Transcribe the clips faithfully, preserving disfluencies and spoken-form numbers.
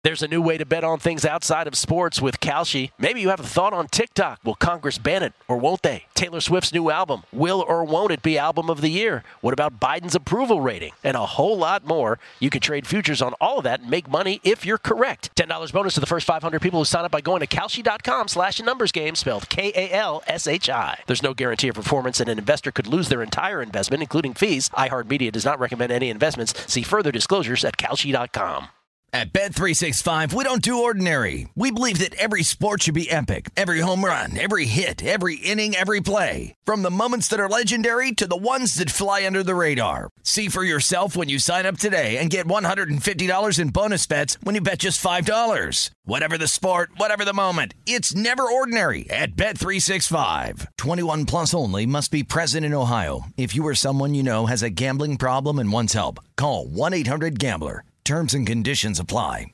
There's a new way to bet on things outside of sports with Kalshi. Maybe you have a thought on TikTok. Will Congress ban it or won't they? Taylor Swift's new album. Will or won't it be album of the year? What about Biden's approval rating? And a whole lot more. You can trade futures on all of that and make money if you're correct. ten dollars bonus to the first five hundred people who sign up by going to Kalshi.com slash numbers game, spelled K A L S H I. There's no guarantee of performance, and an investor could lose their entire investment, including fees. iHeartMedia does not recommend any investments. See further disclosures at Kalshi dot com. At Bet three sixty-five, we don't do ordinary. We believe that every sport should be epic. Every home run, every hit, every inning, every play. From the moments that are legendary to the ones that fly under the radar. See for yourself when you sign up today and get one hundred fifty dollars in bonus bets when you bet just five dollars. Whatever the sport, whatever the moment, it's never ordinary at Bet three sixty-five. twenty-one plus only. Must be present in Ohio. If you or someone you know has a gambling problem and wants help, call one eight hundred gambler. Terms and conditions apply.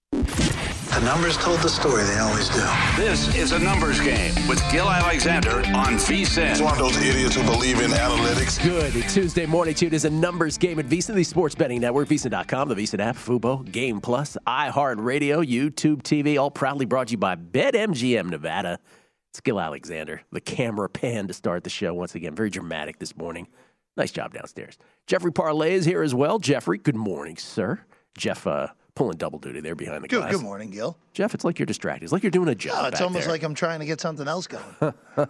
The numbers told the story. They always do. This is a numbers game with Gil Alexander on VSiN. It's one of those idiots who believe in analytics. Good Tuesday morning to you. It is a numbers game at VSiN, the sports betting network, VSiN dot com, the VSiN app, Fubo, Game Plus, iHeartRadio, YouTube T V, all proudly brought to you by BetMGM Nevada. It's Gil Alexander, the camera pan to start the show once again. Very dramatic this morning. Nice job downstairs. Jeffrey Parlay is here as well. Jeffrey, good morning, sir. Jeff uh, pulling double duty there behind the Good, glass. good morning, Gil. Jeff, it's like you're distracted. It's like you're doing a job. Oh, it's back almost there. like I'm trying to get something else going.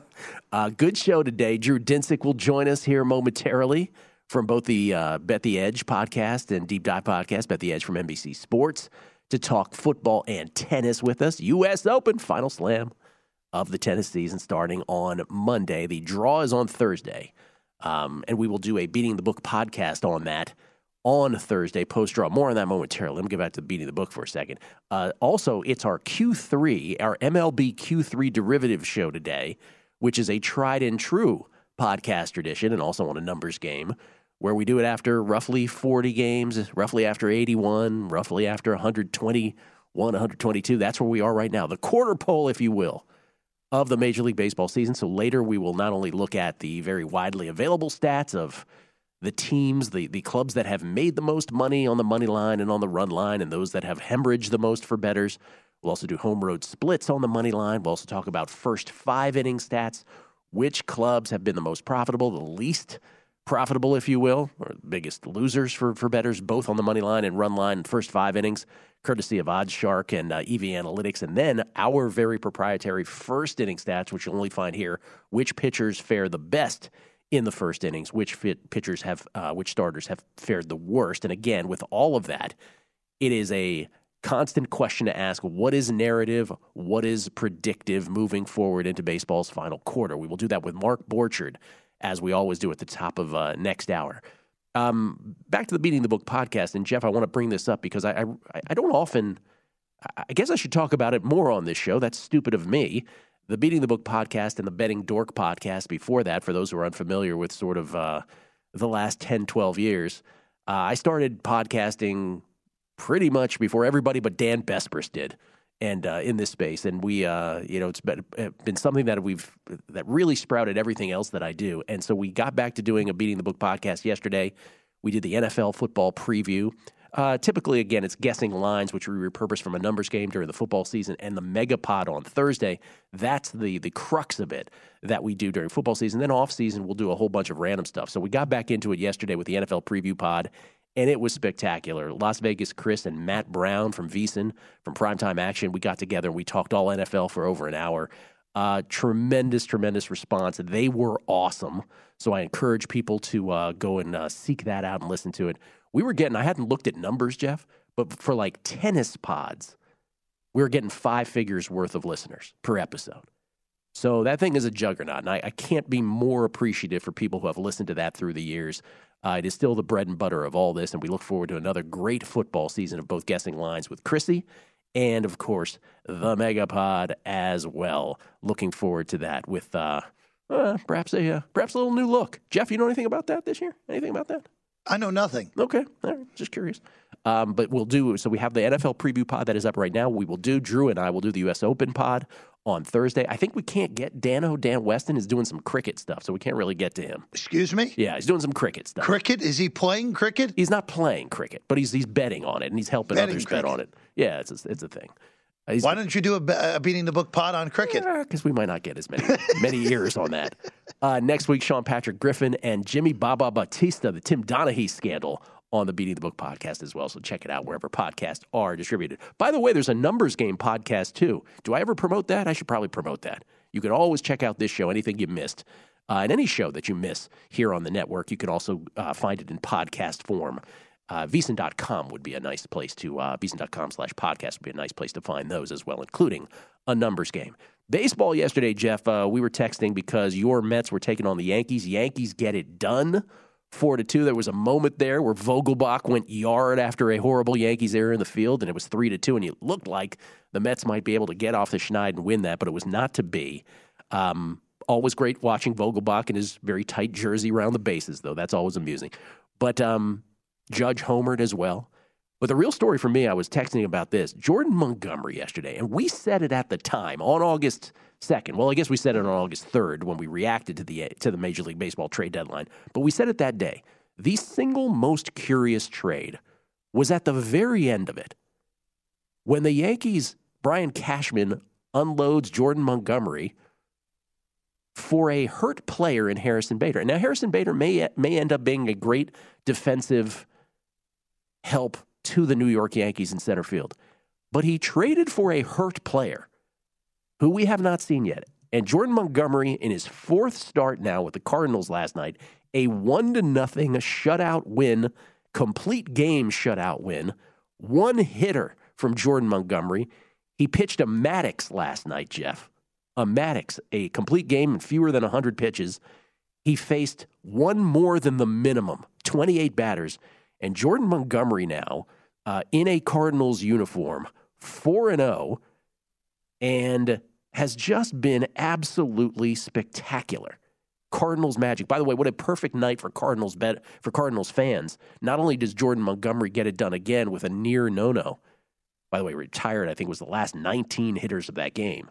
uh, good show today. Drew Dinsick will join us here momentarily from both the uh, Bet the Edge podcast and Deep Dive podcast, Bet the Edge from N B C Sports, to talk football and tennis with us. U S Open, final slam of the tennis season starting on Monday. The draw is on Thursday, um, and we will do a Beating the Book podcast on that on Thursday, post-draw. More on that momentarily. Let me get back to Beating the Book for a second. Uh, also, it's our Q three, our M L B Q three derivative show today, which is a tried-and-true podcast tradition and also on a numbers game, where we do it after roughly forty games, roughly after eighty-one, roughly after one hundred twenty-one, one hundred twenty-two. That's where we are right now. The quarter pole, if you will, of the Major League Baseball season. So later we will not only look at the very widely available stats of the teams, the, the clubs that have made the most money on the money line and on the run line, and those that have hemorrhaged the most for bettors. We'll also do home road splits on the money line. We'll also talk about first five inning stats, which clubs have been the most profitable, the least profitable, if you will, or the biggest losers for, for bettors, both on the money line and run line, first five innings, courtesy of OddsShark and uh, E V Analytics. And then our very proprietary first inning stats, which you'll only find here, which pitchers fare the best in the first innings, which fit pitchers have, uh, which starters have fared the worst. And again, with all of that, it is a constant question to ask: what is narrative? What is predictive moving forward into baseball's final quarter? We will do that with Mark Borchard, as we always do at the top of uh, next hour. Um, back to the Beating the Book podcast, and Jeff, I want to bring this up because I, I, I don't often. I guess I should talk about it more on this show. That's stupid of me. The Beating the Book podcast and the Betting Dork podcast before that, for those who are unfamiliar with sort of uh, the last ten, twelve years, uh, I started podcasting pretty much before everybody but Dan Bespris did, and uh, in this space. And we, uh, you know, it's been, been something that we've, that really sprouted everything else that I do. And so we got back to doing a Beating the Book podcast yesterday. We did the N F L football preview. Uh, typically, again, it's guessing lines, which we repurpose from a numbers game during the football season, and the Megapod on Thursday. That's the the crux of it that we do during football season. Then off season, we'll do a whole bunch of random stuff. So we got back into it yesterday with the N F L preview pod, and it was spectacular. Las Vegas Chris and Matt Brown from VSiN, from Primetime Action, we got together and we talked all N F L for over an hour. Uh, tremendous, tremendous response. They were awesome. So I encourage people to uh, go and uh, seek that out and listen to it. We were getting, I hadn't looked at numbers, Jeff, but for like tennis pods, we were getting five figures worth of listeners per episode. So that thing is a juggernaut, and I, I can't be more appreciative for people who have listened to that through the years. Uh, it is still the bread and butter of all this, and we look forward to another great football season of both guessing lines with Chrissy and, of course, the Megapod as well. Looking forward to that with uh, uh, perhaps a uh, perhaps a little new look. Jeff, you know anything about that this year? Anything about that? I know nothing. Okay. All right. Just curious. Um, but we'll do, so we have the N F L preview pod that is up right now. We will do, Drew and I will do the U S Open pod on Thursday. I think we can't get Dano. Dan Weston is doing some cricket stuff, so we can't really get to him. Excuse me? Yeah, he's doing some cricket stuff. Cricket? Is he playing cricket? He's not playing cricket, but he's he's betting on it, and he's helping Betting others cricket. bet on it. Yeah, it's a, it's a thing. Uh, he's- Why don't you do a, be- a Beating the Book pod on cricket? Because we might not get as many many years on that. Uh, next week, Sean Patrick Griffin and Jimmy Baba Batista, the Tim Donaghy scandal, on the Beating the Book podcast as well. So check it out wherever podcasts are distributed. By the way, there's a Numbers Game podcast too. Do I ever promote that? I should probably promote that. You can always check out this show, anything you missed, uh, and any show that you miss here on the network. You can also uh, find it in podcast form. Uh, Veasan dot com would be a nice place to, uh, Veasan dot com slash podcast would be a nice place to find those as well, including a Numbers Game. Baseball yesterday, Jeff, uh, we were texting because your Mets were taking on the Yankees. Yankees get it done. Four to two. There was a moment there where Vogelbach went yard after a horrible Yankees error in the field, and it was three to two. And it looked like the Mets might be able to get off the schneid and win that, but it was not to be. Um, always great watching Vogelbach in his very tight jersey around the bases, though. That's always amusing. But um, Judge homered as well. But the real story for me, I was texting about this. Jordan Montgomery yesterday, and we said it at the time on August second. Well, I guess we said it on August third when we reacted to the to the Major League Baseball trade deadline. But we said it that day. The single most curious trade was at the very end of it. When the Yankees, Brian Cashman unloads Jordan Montgomery for a hurt player in Harrison Bader. Now, Harrison Bader may may end up being a great defensive help to the New York Yankees in center field. But he traded for a hurt player who we have not seen yet. And Jordan Montgomery, in his fourth start now with the Cardinals last night, a one to nothing shutout win, complete game shutout win, one hitter from Jordan Montgomery. He pitched a Maddox last night, Jeff. A Maddox, a complete game in fewer than one hundred pitches. He faced one more than the minimum, twenty-eight batters. And Jordan Montgomery now, uh, in a Cardinals uniform, four and oh, and has just been absolutely spectacular. Cardinals magic. By the way, what a perfect night for Cardinals bet for Cardinals fans. Not only does Jordan Montgomery get it done again with a near no-no. By the way, retired, I think, was the last nineteen hitters of that game.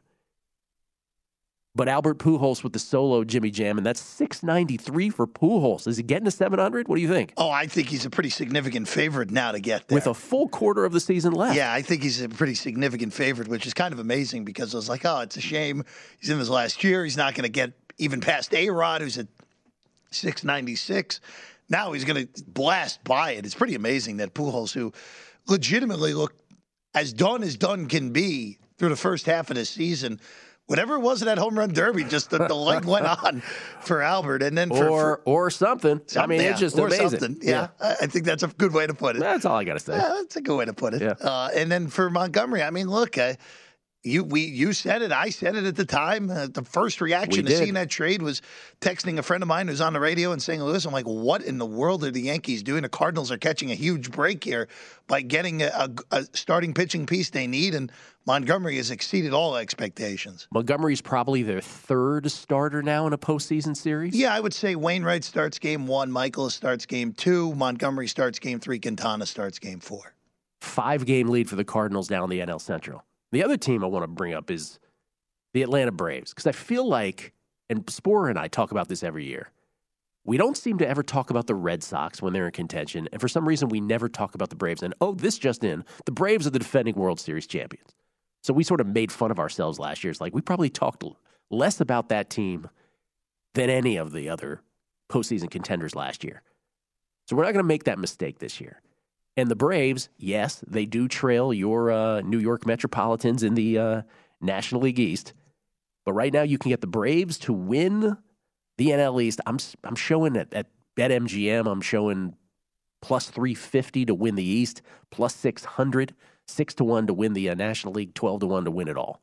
But Albert Pujols with the solo Jimmy Jam, and that's six ninety-three for Pujols. Is he getting to seven hundred? What do you think? Oh, I think he's a pretty significant favorite now to get there. With a full quarter of the season left. Yeah, I think he's a pretty significant favorite, which is kind of amazing because I was like, oh, it's a shame. He's in his last year. He's not going to get even past A-Rod, who's at six ninety-six. Now he's going to blast by it. It's pretty amazing that Pujols, who legitimately looked as done as done can be through the first half of the season, whatever it was in that home run derby, just the, the light went on for Albert. And then for, or for, or something. something. I mean, yeah, it's just or amazing. Something. Yeah, yeah, I think that's a good way to put it. That's all I got to say. Yeah, that's a good way to put it. Yeah. Uh, and then for Montgomery, I mean, look, uh, you we you said it, I said it at the time. Uh, the first reaction We to did. seeing that trade was texting a friend of mine who's on the radio in Saint Louis. I'm like, what in the world are the Yankees doing? The Cardinals are catching a huge break here by getting a, a, a starting pitching piece they need, and Montgomery has exceeded all expectations. Montgomery's probably their third starter now in a postseason series. Yeah, I would say Wainwright starts game one, Michael starts game two, Montgomery starts game three, Quintana starts game four. Five-game lead for the Cardinals down the N L Central. The other team I want to bring up is the Atlanta Braves, because I feel like, and Sporer and I talk about this every year, we don't seem to ever talk about the Red Sox when they're in contention, and for some reason we never talk about the Braves. And, oh, this just in, the Braves are the defending World Series champions. So we sort of made fun of ourselves last year. It's like we probably talked less about that team than any of the other postseason contenders last year. So we're not going to make that mistake this year. And the Braves, yes, they do trail your uh, New York Metropolitans in the uh, National League East. But right now you can get the Braves to win the N L East. I'm I'm showing at, at BetMGM, I'm showing plus three fifty to win the East, plus six hundred, six to one to win the uh, National League, twelve to one to win it all.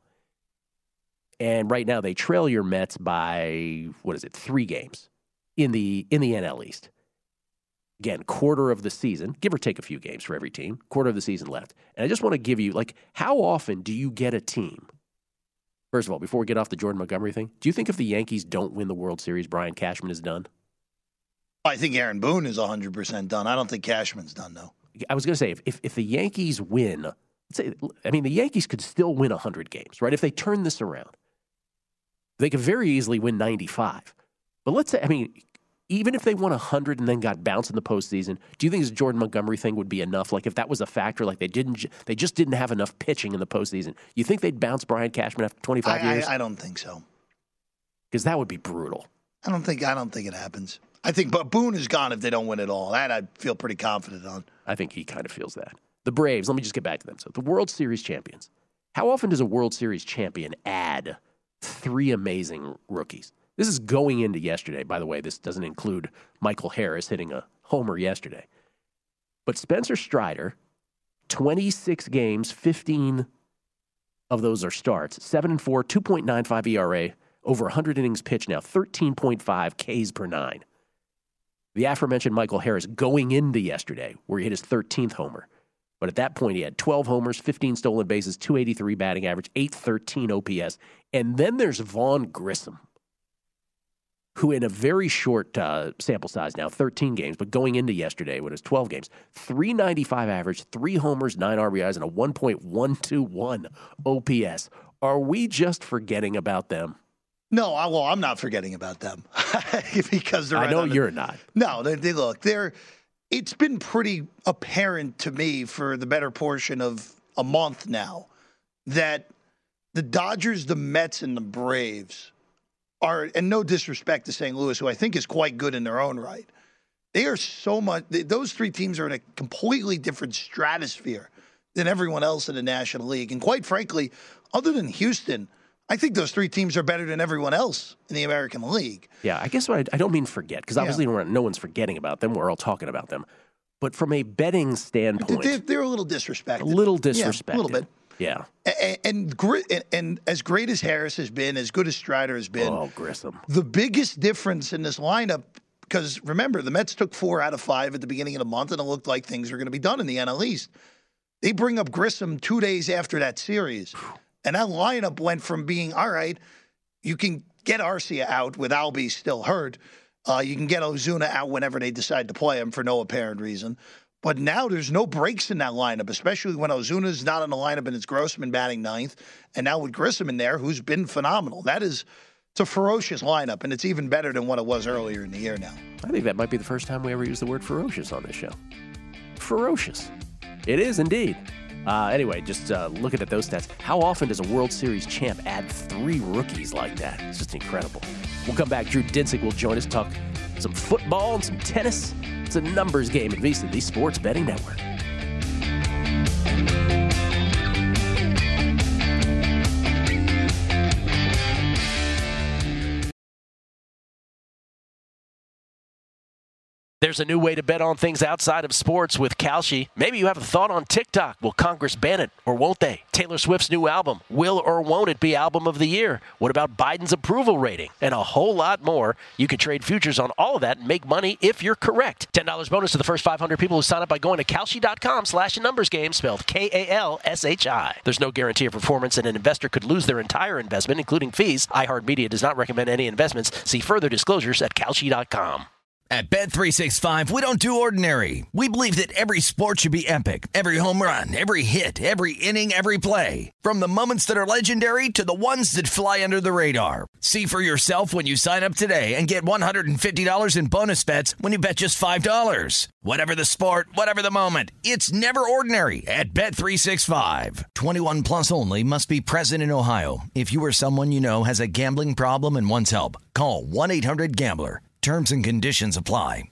And right now they trail your Mets by, what is it, three games in the in the N L East. Again, quarter of the season, give or take a few games for every team, quarter of the season left. And I just want to give you, like, how often do you get a team? First of all, before we get off the Jordan Montgomery thing, do you think if the Yankees don't win the World Series, Brian Cashman is done? I think Aaron Boone is one hundred percent done. I don't think Cashman's done, though. I was going to say, if, if if the Yankees win, let's say, I mean, the Yankees could still win one hundred games, right? If they turn this around. They could very easily win ninety-five. But let's say, I mean, even if they won one hundred and then got bounced in the postseason, do you think this Jordan Montgomery thing would be enough? Like if that was a factor, like they didn't, they just didn't have enough pitching in the postseason. You think they'd bounce Brian Cashman after twenty-five I, years? I, I don't think so. Because that would be brutal. I don't think. I don't think it happens. I think, but Boone is gone if they don't win it all. That I feel pretty confident on. I think he kind of feels that. The Braves. Let me just get back to them. So the World Series champions. How often does a World Series champion add three amazing rookies? This is going into yesterday. By the way, this doesn't include Michael Harris hitting a homer yesterday. But Spencer Strider, twenty-six games, fifteen of those are starts, seven and four, two point nine five E R A, over one hundred innings pitched now, thirteen point five Ks per nine. The aforementioned Michael Harris going into yesterday, where he hit his thirteenth homer. But at that point, he had twelve homers, fifteen stolen bases, two eighty-three batting average, eight thirteen O P S. And then there's Vaughn Grissom, who in a very short uh, sample size now, thirteen games, but going into yesterday when it was twelve games, three ninety-five average, three homers, nine R B Is, and a one point one two one O P S. Are we just forgetting about them? No, I, well, I'm not forgetting about them because they're. I right know on the, you're not. No, they, they look. They're. It's been pretty apparent to me for the better portion of a month now that the Dodgers, the Mets, and the Braves are, and no disrespect to Saint Louis, who I think is quite good in their own right, they are so much. They, those three teams are in a completely different stratosphere than everyone else in the National League, and quite frankly, other than Houston, I think those three teams are better than everyone else in the American League. Yeah, I guess what I, I don't mean forget, because obviously yeah. no one's forgetting about them. We're all talking about them. But from a betting standpoint, they're, they're a little disrespected. A little disrespected. Yeah, a little bit. Yeah. And, and, and, and as great as Harris has been, as good as Strider has been, oh, Grissom. The biggest difference in this lineup, because remember, the Mets took four out of five at the beginning of the month, and it looked like things were going to be done in the N L East. They bring up Grissom two days after that series. And that lineup went from being, all right, you can get Arcia out with Albies still hurt. Uh, you can get Ozuna out whenever they decide to play him for no apparent reason. But now there's no breaks in that lineup, especially when Ozuna's not in the lineup and it's Grossman batting ninth. And now with Grissom in there, who's been phenomenal. That is, it's a ferocious lineup, and it's even better than what it was earlier in the year now. I think that might be the first time we ever use the word ferocious on this show. Ferocious. It is indeed. Uh, anyway, just uh, looking at those stats, how often does a World Series champ add three rookies like that? It's just incredible. We'll come back. Drew Dinsick will join us, talk some football and some tennis. It's a numbers game at VSiN, the Sports Betting Network. There's a new way to bet on things outside of sports with Kalshi. Maybe you have a thought on TikTok. Will Congress ban it or won't they? Taylor Swift's new album. Will or won't it be album of the year? What about Biden's approval rating? And a whole lot more. You can trade futures on all of that and make money if you're correct. ten dollars bonus to the first five hundred people who sign up by going to Kalshi.com slash numbers game, spelled K A L S H I. There's no guarantee of performance, and an investor could lose their entire investment, including fees. iHeartMedia does not recommend any investments. See further disclosures at Kalshi dot com. At Bet three sixty-five, we don't do ordinary. We believe that every sport should be epic. Every home run, every hit, every inning, every play. From the moments that are legendary to the ones that fly under the radar. See for yourself when you sign up today and get one hundred fifty dollars in bonus bets when you bet just five dollars. Whatever the sport, whatever the moment, it's never ordinary at Bet three sixty-five. twenty-one plus only. Must be present in Ohio. If you or someone you know has a gambling problem and wants help, call one eight hundred gambler. Terms and conditions apply.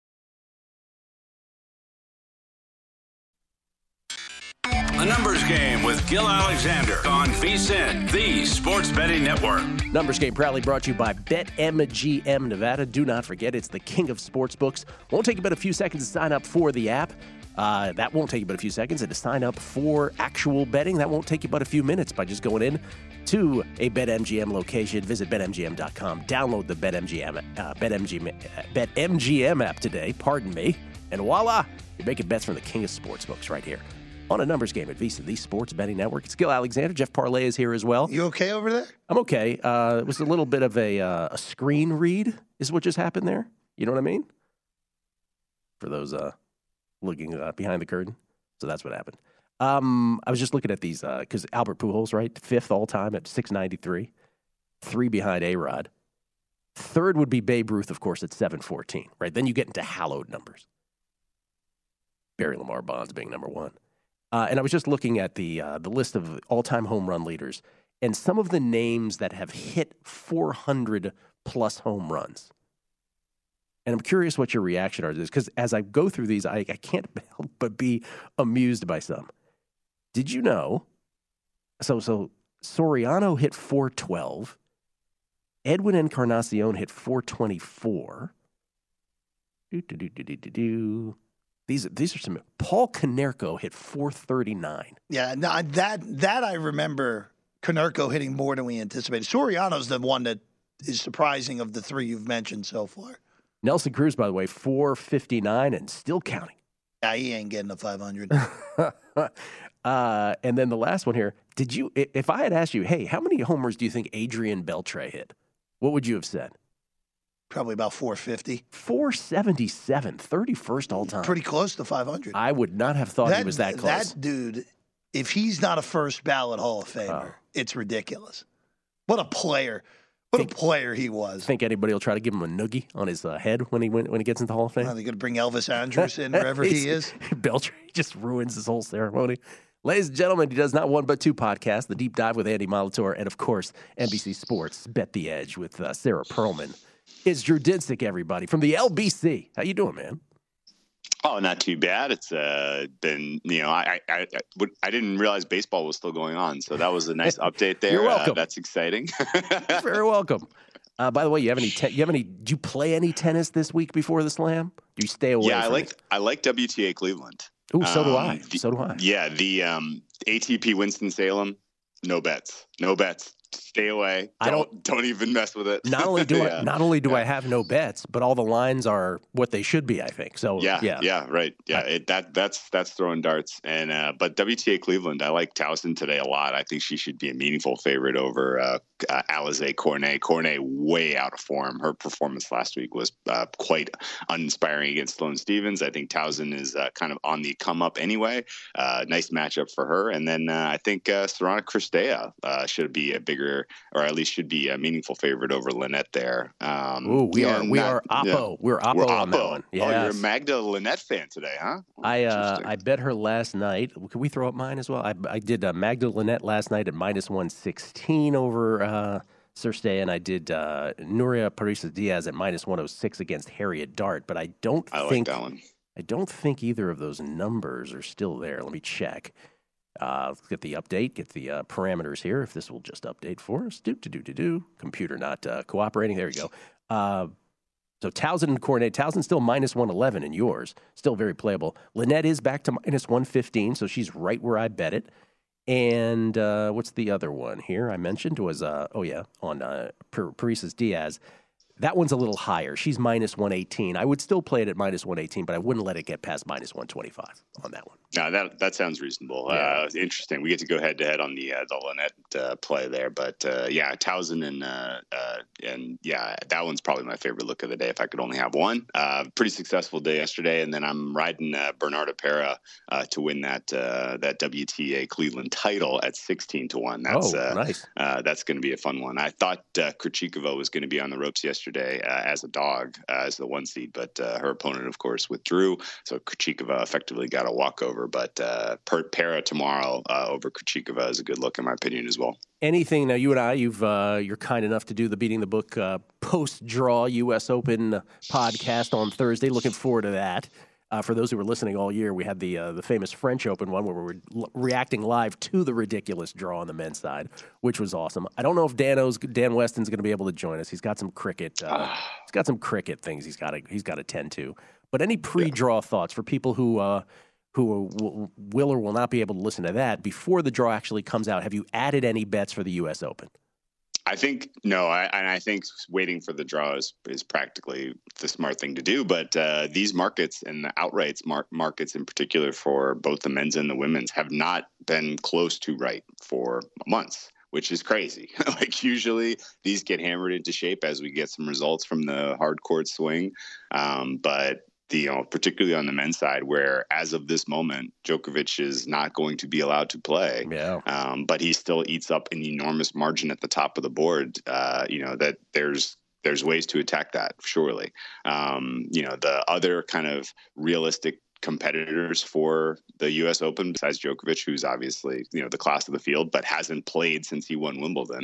A numbers game with Gil Alexander on VSiN, the Sports Betting Network. Numbers game proudly brought to you by BetMGM Nevada. Do not forget, it's the king of sportsbooks. Won't take you but a few seconds to sign up for the app. Uh, that won't take you but a few seconds. And to sign up for actual betting, that won't take you but a few minutes by just going in to a BetMGM location. Visit Bet M G M dot com. Download the BetMGM, uh, BetMGM, uh, BetMGM app today. Pardon me. And voila, you're making bets from the king of sportsbooks right here on a numbers game at VSiN, the Sports Betting Network. It's Gil Alexander. Jeff Parlay is here as well. You okay over there? I'm okay. Uh, it was a little bit of a, uh, a screen read is what just happened there. You know what I mean? For those uh, looking uh, behind the curtain. So that's what happened. Um, I was just looking at these because uh, Albert Pujols, right? Fifth all time at six ninety-three. three behind A-Rod. Third would be Babe Ruth, of course, at seven fourteen, right? Then you get into hallowed numbers. Barry Lamar Bonds being number one. Uh, and I was just looking at the uh, the list of all-time home run leaders and some of the names that have hit four hundred plus home runs. And I'm curious what your reaction are to this, because as I go through these, I, I can't help but be amused by some. Did you know? So, so Soriano hit four twelve. Edwin Encarnacion hit four twenty-four. Do, do, do, do, do, do, do. These, these are some. Paul Konerko hit four thirty-nine. Yeah, no, that that I remember Konerko hitting more than we anticipated. Soriano's the one that is surprising of the three you've mentioned so far. Nelson Cruz, by the way, four fifty-nine and still counting. Yeah, he ain't getting a five hundred. uh, and then the last one here. Did you? If I had asked you, hey, how many homers do you think Adrian Beltre hit? What would you have said? Probably about four fifty. four seventy-seven, thirty-first all time. Pretty close to five hundred. I would not have thought that, he was that close. That dude, if he's not a first ballot Hall of Famer, oh. it's ridiculous. What a player. What think, a player he was. Think anybody will try to give him a noogie on his uh, head when he went, when he gets into the Hall of Fame? Are they going to bring Elvis Andrus in wherever he is? Beltre just ruins his whole ceremony. Ladies and gentlemen, he does not one but two podcasts, The Deep Dive with Andy Molitor, and, of course, N B C Sports, Bet the Edge with uh, Sarah Perlman. It's Drew Dinsick, everybody, from the L B C. How you doing, man? Oh, not too bad. It's uh, been, you know, I, I I I didn't realize baseball was still going on, so that was a nice update there. You're welcome. Uh, that's exciting. You're very welcome. Uh, by the way, you have any? Te- you have any? Do you play any tennis this week before the Slam? Do you stay away? Yeah, from I like it? I like W T A Cleveland. Oh, so do um, I. The, so do I. Yeah, the um, A T P Winston-Salem, no bets, no bets. Stay away. Don't, I don't. Don't even mess with it. Not only do yeah. I not only do yeah. I have no bets, but all the lines are what they should be. I think so. Yeah, yeah, yeah, right. Yeah, I, it, that that's that's throwing darts. And uh, but W T A Cleveland, I like Towson today a lot. I think she should be a meaningful favorite over uh, uh, Alizé Cornet. Cornet way out of form. Her performance last week was uh, quite uninspiring against Sloane Stephens. I think Towson is uh, kind of on the come up anyway. Uh, nice matchup for her. And then uh, I think uh, Sorana Cristea uh, should be a bigger, or at least should be a meaningful favorite over Lynette there. Um, Ooh, we are we not, are Oppo. Yeah. We're Oppo We're on Oppo. that one. Yes. Oh, you're a Magda Lynette fan today, huh? Oh, I uh, I bet her last night. Can we throw up mine as well? I, I did uh, Magda Lynette last night at minus one sixteen over uh, Cirstea, and I did uh, Nuria Parisa Diaz at minus one oh six against Harriet Dart. But I don't I think like that one. I don't think either of those numbers are still there. Let me check. Uh, let's get the update, get the uh, parameters here. If this will just update for us. Do, do, do, do, do. Computer not uh, cooperating. There you go. Uh, so Towson and Cornet. Towson still minus one eleven in yours. Still very playable. Lynette is back to minus one fifteen, so she's right where I bet it. And uh, what's the other one here I mentioned was, uh, oh, yeah, on uh, Parisas Diaz. That one's a little higher. She's minus one eighteen. I would still play it at minus one eighteen, but I wouldn't let it get past minus one twenty-five on that one. No, that that sounds reasonable. Yeah. Uh, interesting. We get to go head to head on the uh, the Lynette uh, play there, but uh, yeah, Towson and uh, uh, and yeah, that one's probably my favorite look of the day if I could only have one. Uh, pretty successful day yesterday, and then I'm riding uh, Bernarda Pera uh, to win that uh, that W T A Cleveland title at sixteen to one. That's oh, uh, nice. Uh, that's going to be a fun one. I thought uh, Krejcikova was going to be on the ropes yesterday. Uh, as a dog, uh, as the one seed, but uh, her opponent, of course, withdrew. So Krejcikova effectively got a walkover. But uh, Pera tomorrow uh, over Krejcikova is a good look, in my opinion, as well. Anything now? You and I, you've uh, you're kind enough to do the Beating the Book uh, post-draw U S Open podcast on Thursday. Looking forward to that. Uh, for those who were listening all year, we had the uh, the famous French Open one where we were l- reacting live to the ridiculous draw on the men's side, which was awesome. I don't know if Dano's Dan Weston's going to be able to join us. He's got some cricket. Uh, he's got some cricket things he's got to he's got to tend to. But any pre-draw yeah. thoughts for people who uh, who will, will or will not be able to listen to that before the draw actually comes out? Have you added any bets for the U S Open? I think no, I, and I think waiting for the draw is, is practically the smart thing to do. But uh, these markets and the outrights mar- markets in particular for both the men's and the women's have not been close to right for months, which is crazy. Like usually these get hammered into shape as we get some results from the hard court swing. Um, but the, you know, particularly on the men's side, where as of this moment, Djokovic is not going to be allowed to play. Yeah. Um, but he still eats up an enormous margin at the top of the board. Uh, you know, that there's there's ways to attack that, surely. Um, you know, the other kind of realistic competitors for the U S Open, besides Djokovic, who's obviously, you know, the class of the field, but hasn't played since he won Wimbledon.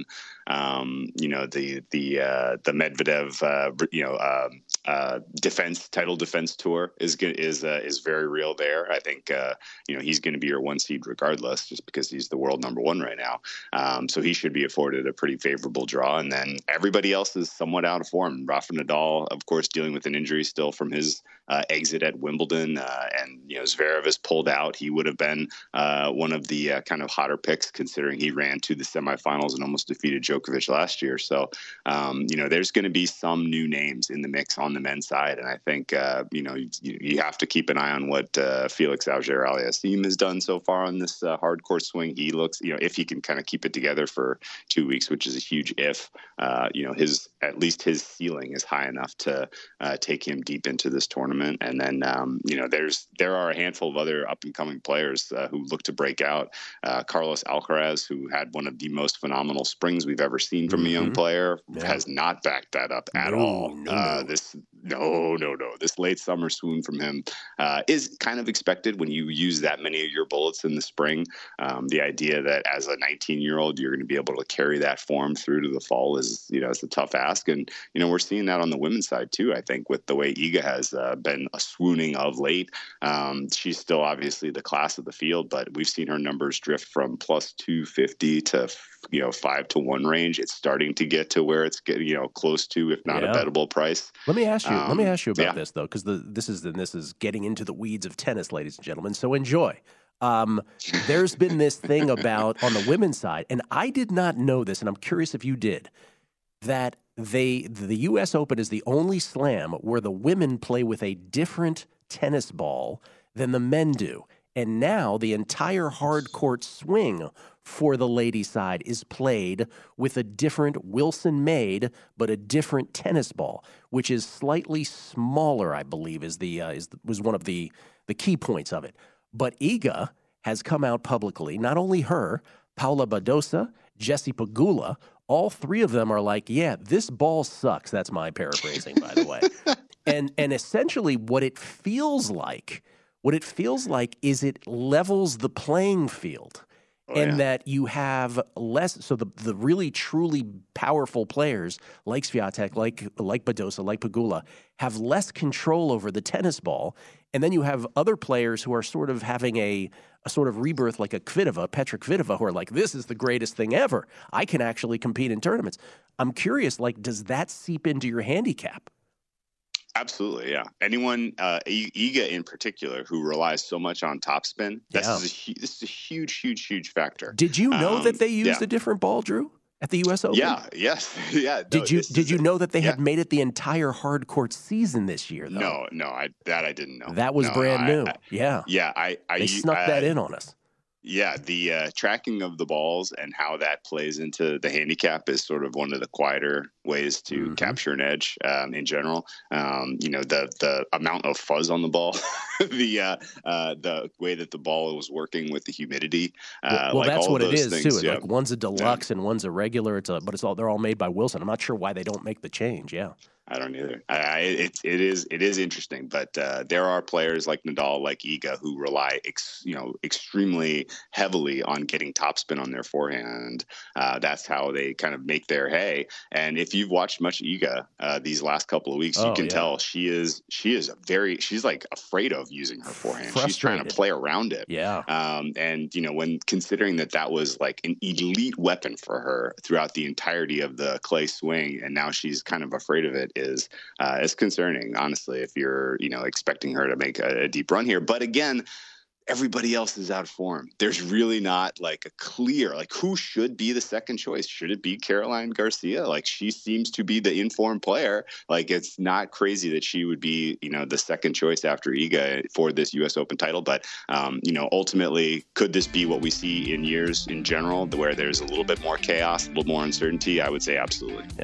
Um, you know, the the uh, the Medvedev, uh, you know, um, uh, defense title defense tour is is uh, is very real there. I think uh, you know, he's going to be your one seed regardless, just because he's the world number one right now. Um, so he should be afforded a pretty favorable draw. And then everybody else is somewhat out of form. Rafa Nadal, of course, dealing with an injury still from his uh, exit at Wimbledon. Uh, and, you know, Zverev has pulled out. He would have been uh, one of the uh, kind of hotter picks, considering he ran to the semifinals and almost defeated Djokovic last year. So, um, you know, there's going to be some new names in the mix on the men's side. And I think, uh, you know, you, you have to keep an eye on what uh, Felix Auger-Aliassime has done so far on this uh, hardcore swing. He looks, you know, if he can kind of keep it together for two weeks, which is a huge if, uh, you know, his, at least his ceiling is high enough to uh, take him deep into this tournament. And then, um, you know, there's, there are a handful of other up-and-coming players uh, who look to break out. Uh, Carlos Alcaraz, who had one of the most phenomenal springs we've ever seen from mm-hmm. a young player, yeah. has not backed that up at no, all. No, uh, no. This, no, no, no. This late summer swoon from him uh, is kind of expected when you use that many of your bullets in the spring. Um, the idea that as a nineteen-year-old you're going to be able to carry that form through to the fall is, you know, it's a tough ask. And you know, we're seeing that on the women's side too. I think with the way Iga has uh, been a swooning of late. Um, she's still obviously the class of the field, but we've seen her numbers drift from plus two fifty to, you know, five to one range. It's starting to get to where it's getting, you know, close to, if not yeah. a bettable price. Let me ask you, um, let me ask you about yeah. this though, because the this is this is getting into the weeds of tennis, ladies and gentlemen. So enjoy. Um, there's been this thing about on the women's side, and I did not know this, and I'm curious if you did, that they the U S Open is the only slam where the women play with a different tennis ball than the men do. And now the entire hard court swing for the ladies' side is played with a different Wilson-made, but a different tennis ball, which is slightly smaller, I believe, is the uh, is was one of the the key points of it. But Iga has come out publicly. Not only her, Paula Badosa, Jessie Pegula, all three of them are like, yeah, this ball sucks. That's my paraphrasing, by the way. And and essentially what it feels like, what it feels like is it levels the playing field. Oh, and yeah. that you have less, so the the really truly powerful players like Swiatek, like like Badosa, like Pegula, have less control over the tennis ball. And then you have other players who are sort of having a, a sort of rebirth like a Kvitova, Petra Kvitova, who are like, this is the greatest thing ever. I can actually compete in tournaments. I'm curious, like, does that seep into your handicap? Absolutely, yeah. Anyone, uh, Iga in particular, who relies so much on topspin, this, yeah. is a hu- this is a huge, huge, huge factor. Did you know um, that they used yeah. a different ball, Drew, at the U S Open? Yeah, yes, yeah. Did no, you Did you know that they yeah. had made it the entire hard court season this year, though? No, no, I, that I didn't know. That was no, brand no, new. I, I, yeah, yeah. I, I they snuck I, that in on us. Yeah, the uh, tracking of the balls and how that plays into the handicap is sort of one of the quieter ways to mm-hmm. capture an edge um, in general. Um, you know, the the amount of fuzz on the ball, the uh, uh, the way that the ball was working with the humidity. Uh, well, well like that's all what it is things, too. yeah. Like one's a deluxe yeah. and one's a regular. It's a, but it's all they're all made by Wilson. I'm not sure why they don't make the change. Yeah. I don't either. I, I, it, it is it is interesting, but uh, there are players like Nadal, like Iga, who rely, ex, you know, extremely heavily on getting topspin on their forehand. Uh, that's how they kind of make their hay. And if you've watched much Iga uh, these last couple of weeks, oh, you can yeah. tell she is she is a very she's like afraid of using her forehand. She's trying to play around it. Yeah. Um, and you know, when considering that that was like an elite weapon for her throughout the entirety of the clay swing, and now she's kind of afraid of it. Is uh, it's concerning, honestly, if you're, you know, expecting her to make a, a deep run here. But again, everybody else is out of form. There's really not like a clear, like who should be the second choice? Should it be Caroline Garcia? Like she seems to be the informed player. Like it's not crazy that she would be, you know, the second choice after Iga for this U S Open title. But, um, you know, ultimately, could this be what we see in years in general, where there's a little bit more chaos, a little more uncertainty? I would say absolutely. Yeah.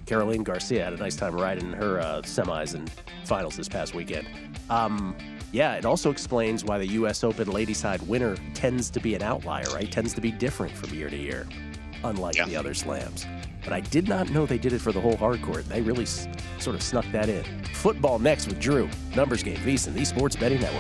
Caroline Garcia had a nice time riding her uh, semis and finals this past weekend. Um, yeah, it also explains why the U S Open ladies side winner tends to be an outlier, right? Tends to be different from year to year, unlike yeah. the other slams. But I did not know they did it for the whole hard court. They really s- sort of snuck that in. Football next with Drew. Numbers Game, VSiN, the Sports Betting Network.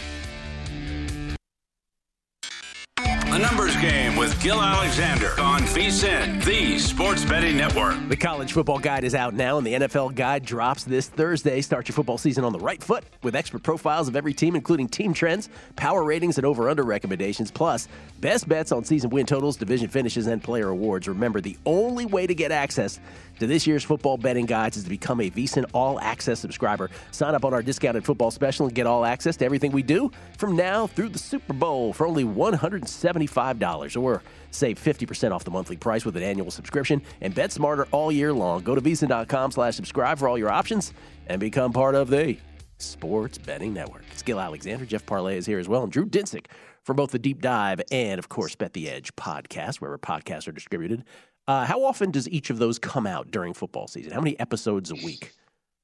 A Numbers Game with Gil Alexander on VSiN, the Sports Betting Network. The College Football Guide is out now, and the N F L Guide drops this Thursday. Start your football season on the right foot with expert profiles of every team, including team trends, power ratings, and over-under recommendations, plus best bets on season win totals, division finishes, and player awards. Remember, the only way to get access to this year's football betting guides is to become a VSiN All Access subscriber. Sign up on our discounted football special and get all access to everything we do from now through the Super Bowl for only one hundred seventy-five dollars, or save fifty percent off the monthly price with an annual subscription and bet smarter all year long. Go to VSiN.com slash subscribe for all your options and become part of the Sports Betting Network. It's Gil Alexander. Jeff Parlay is here as well, and Drew Dinsick for both the Deep Dive and, of course, Bet the Edge podcast, wherever podcasts are distributed. Uh, how often does each of those come out during football season? How many episodes a week?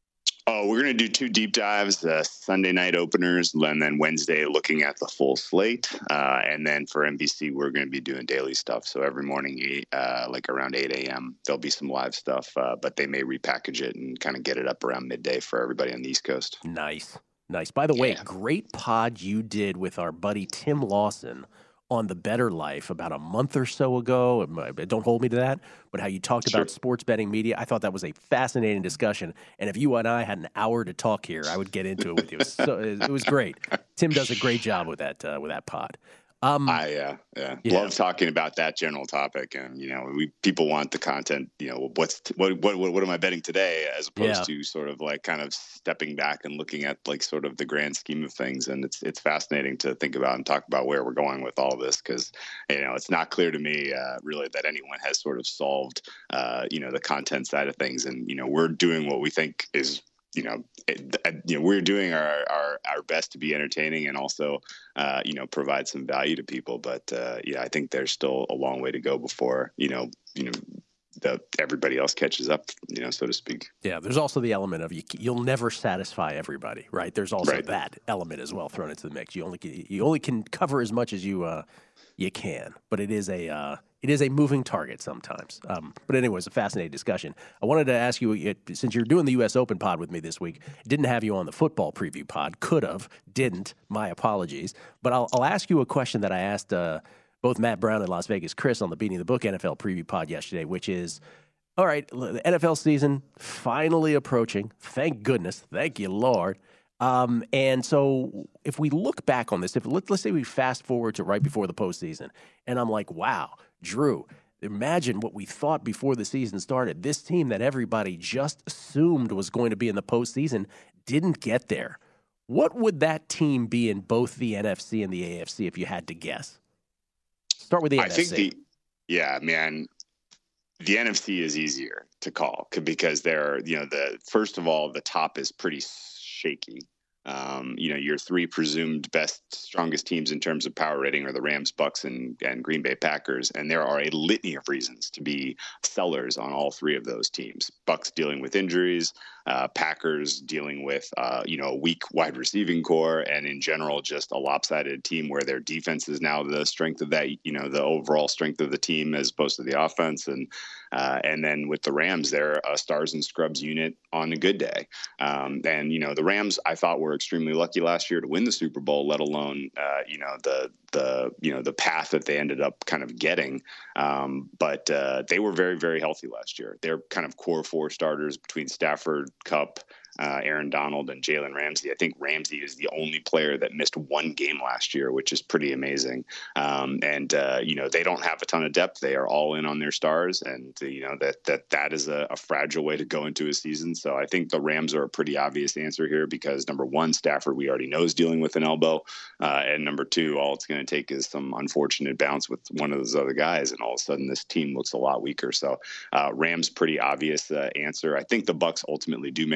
Oh, we're going to do two deep dives, uh, Sunday night openers, and then Wednesday looking at the full slate. Uh, and then for N B C, we're going to be doing daily stuff. So every morning, uh, like around eight a.m., there'll be some live stuff, uh, but they may repackage it and kind of get it up around midday for everybody on the East Coast. Nice. Nice. By the way, Yeah. great pod you did with our buddy Tim Lawson on The Better Life about a month or so ago. Don't hold me to that, but how you talked Sure. about sports betting media. I thought that was a fascinating discussion. And if you and I had an hour to talk here, I would get into it with you. It was, so, it was great. Tim does a great job with that uh, with that pod. Um, I uh, yeah. Yeah. love talking about that general topic, and you know, we people want the content. You know, what's what what what, what am I betting today, as opposed Yeah. to sort of like kind of stepping back and looking at like sort of the grand scheme of things. And it's it's fascinating to think about and talk about where we're going with all this, because you know, it's not clear to me uh, really that anyone has sort of solved uh, you know the content side of things, and you know, we're doing what we think is. You know, it, you know, we're doing our, our, our best to be entertaining and also, uh, you know, provide some value to people. But uh, yeah, I think there's still a long way to go before you know, you know, the everybody else catches up, you know, so to speak. Yeah, there's also the element of you, you'll never satisfy everybody, right? There's also Right. that element as well thrown into the mix. You only can, you only can cover as much as you uh, you can, but it is a uh, it is a moving target sometimes. Um, but anyways, a fascinating discussion. I wanted to ask you, since you're doing the U S Open pod with me this week, didn't have you on the football preview pod. Could have, didn't. My apologies. But I'll, I'll ask you a question that I asked uh, both Matt Brown and Las Vegas Chris on the Beating the Book N F L preview pod yesterday, which is, all right, the N F L season finally approaching. Thank goodness. Thank you, Lord. Um, and so if we look back on this, if let, let's say we fast forward to right before the postseason, and I'm like, wow, Drew, imagine what we thought before the season started. This team that everybody just assumed was going to be in the postseason didn't get there. What would that team be in both the N F C and the A F C if you had to guess? Start with the I N F C. think the yeah, man. The N F C is easier to call because they're, you know, the first of all, the top is pretty shaky. Um, you know, your three presumed best, strongest teams in terms of power rating are the Rams, Bucks, and, and Green Bay Packers. And there are a litany of reasons to be sellers on all three of those teams. Bucks dealing with injuries, uh, Packers dealing with, uh, you know, a weak wide receiving core, and in general, just a lopsided team where their defense is now the strength of that, you know, the overall strength of the team as opposed to the offense. And, uh, and then with the Rams, they're a stars and scrubs unit on a good day. Um, and, you know, the Rams, I thought were extremely lucky last year to win the Super Bowl, let alone, uh, you know, the, the, you know, the path that they ended up kind of getting. Um, but uh, they were very, very healthy last year. They're kind of core four starters between Stafford, Kupp, uh, Aaron Donald, and Jalen Ramsey. I think Ramsey is the only player that missed one game last year, which is pretty amazing. Um, and, uh, you know, they don't have a ton of depth. They are all in on their stars. And, you know, that that that is a, a fragile way to go into a season. So I think the Rams are a pretty obvious answer here because, number one, Stafford, we already know, is dealing with an elbow. Uh, and number two, all it's going to take is some unfortunate bounce with one of those other guys. And all of a sudden, this team looks a lot weaker. So uh, Rams, pretty obvious uh, answer. I think the Bucks ultimately do make the playoffs.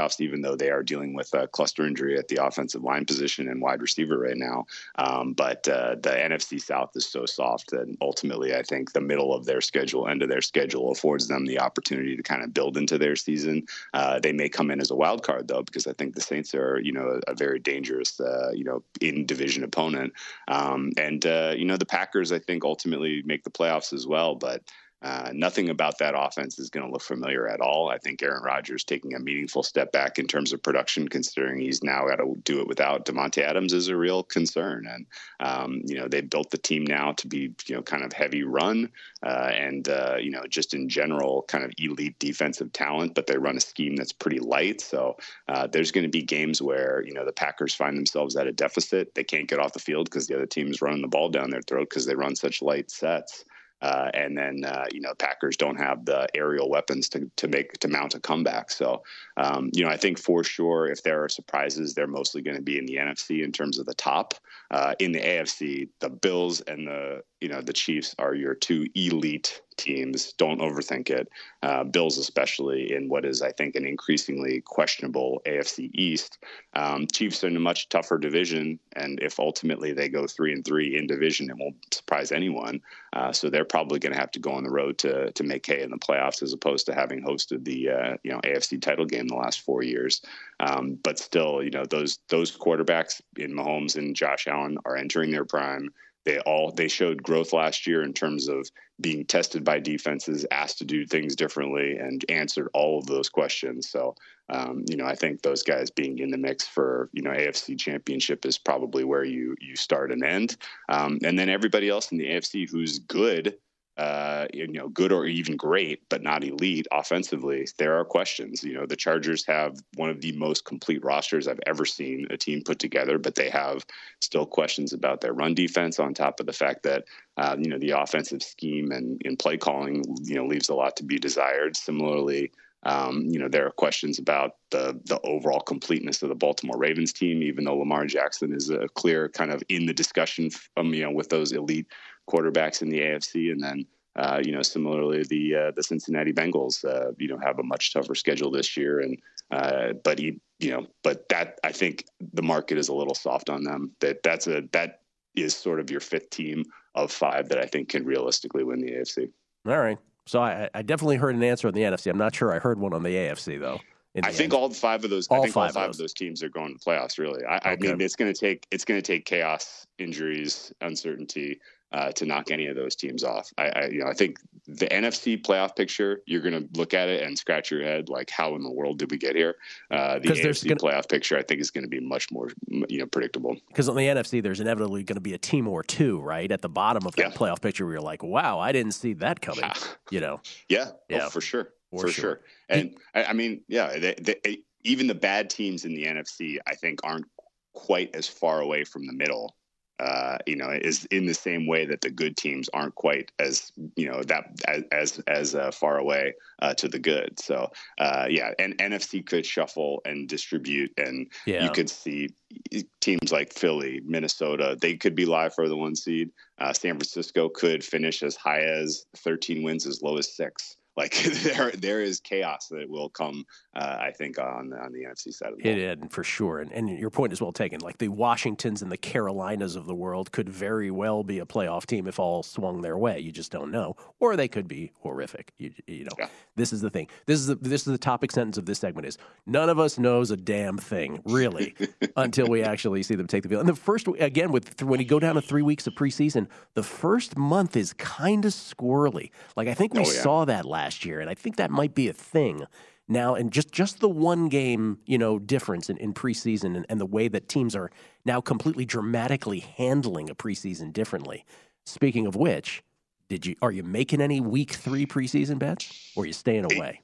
playoffs, even though they are dealing with a cluster injury at the offensive line position and wide receiver right now. Um, but uh, the N F C South is so soft, and ultimately, I think the middle of their schedule, end of their schedule, affords them the opportunity to kind of build into their season. Uh, they may come in as a wild card, though, because I think the Saints are, you know, a, a very dangerous, uh, you know, in division opponent. Um, and uh, you know, the Packers, I think, ultimately make the playoffs as well, but. Uh, nothing about that offense is going to look familiar at all. I think Aaron Rodgers taking a meaningful step back in terms of production, considering he's now got to do it without Davante Adams, is a real concern. And, um, you know, they built the team now to be, you know, kind of heavy run uh, and, uh, you know, just in general kind of elite defensive talent, but they run a scheme that's pretty light. So uh, there's going to be games where, you know, the Packers find themselves at a deficit. They can't get off the field because the other team is running the ball down their throat because they run such light sets. Uh, and then, uh, you know, Packers don't have the aerial weapons to, to make to mount a comeback. So, um, you know, I think for sure, if there are surprises, they're mostly going to be in the N F C in terms of the top. Uh, in the A F C, the Bills and the, you know, the Chiefs are your two elite teams. Don't overthink it. Uh, Bills, especially in what is, I think, an increasingly questionable A F C East. Um, Chiefs are in a much tougher division, and if ultimately they go three and three in division, it won't surprise anyone. Uh, so they're probably going to have to go on the road to to make hay in the playoffs, as opposed to having hosted the uh, you know A F C title game the last four years. Um, but still, you know, those those quarterbacks in Mahomes and Josh Allen are entering their prime. They all they showed growth last year in terms of being tested by defenses, asked to do things differently, and answered all of those questions. So, um, you know, I think those guys being in the mix for, you know, A F C championship is probably where you you start and end. Um, and then everybody else in the A F C who's good, uh, you know, good or even great, but not elite offensively, there are questions. You know, the Chargers have one of the most complete rosters I've ever seen a team put together, but they have still questions about their run defense, on top of the fact that, uh, you know, the offensive scheme and, and play calling, you know, leaves a lot to be desired. Similarly, Um, you know, there are questions about the the overall completeness of the Baltimore Ravens team, even though Lamar Jackson is a clear kind of in the discussion, um, you know, with those elite quarterbacks in the A F C. And then, uh, you know, similarly, the uh, the Cincinnati Bengals, uh, you know, have a much tougher schedule this year. And uh, but he, you know, but that I think the market is a little soft on them. That that's a that is sort of your fifth team of five that I think can realistically win the A F C. All right. So I, I definitely heard an answer on the N F C. I'm not sure I heard one on the A F C, though. I think end. all five of those. All I think five all five of, of those teams are going to playoffs. Really, I, okay. I mean, it's going to take it's going to take chaos, injuries, uncertainty uh, to knock any of those teams off. I, I, you know, I think the N F C playoff picture, you're going to look at it and scratch your head, like, how in the world did we get here? Uh, the A F C gonna, playoff picture, I think, is going to be much more, you know, predictable. Because on the N F C, there's inevitably going to be a team or two, right, at the bottom of that yeah. playoff picture, where you're like, wow, I didn't see that coming. You know? Yeah, yeah, oh, for sure, for, for sure. sure. And he, I, I mean, yeah, they, they, even the bad teams in the N F C, I think, aren't quite as far away from the middle. Uh, you know, is in the same way that the good teams aren't quite as, you know, that as as, as uh, far away uh, to the good. So, uh, yeah, and N F C could shuffle and distribute, and yeah. you could see teams like Philly, Minnesota, they could be live for the one seed. Uh, San Francisco could finish as high as thirteen wins, as low as six. Like there, there is chaos that will come, uh, I think, on on the N F C side of the ball. It is, for sure. And, and your point is well taken. Like the Washingtons and the Carolinas of the world could very well be a playoff team if all swung their way. You just don't know. Or they could be horrific. You, you know, yeah. This is the thing. This is the, this is the topic sentence of this segment is none of us knows a damn thing, really, until we actually see them take the field. And the first, again, with when you go down to three weeks of preseason, the first month is kind of squirrely. Like I think we oh, yeah. saw that last Last year, and I think that might be a thing now. And just, just the one game, you know, difference in, in preseason and, and the way that teams are now completely dramatically handling a preseason differently. Speaking of which, did you are you making any week three preseason bets, or are you staying away?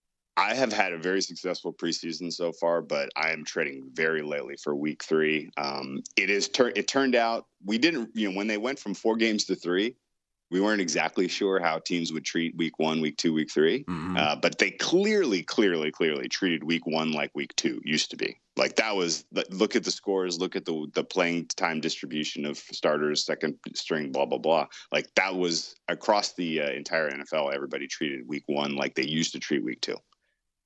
I have had a very successful preseason so far, but I am trading very lightly for week three. Um, it is tur- it turned out we didn't, you know, when they went from four games to three. We weren't exactly sure how teams would treat week one, week two, week three. Mm-hmm. Uh, but they clearly, clearly, clearly treated week one like week two used to be. Like that was, look at the scores, look at the the playing time distribution of starters, second string, blah, blah, blah. Like that was across the uh, entire N F L. Everybody treated week one like they used to treat week two.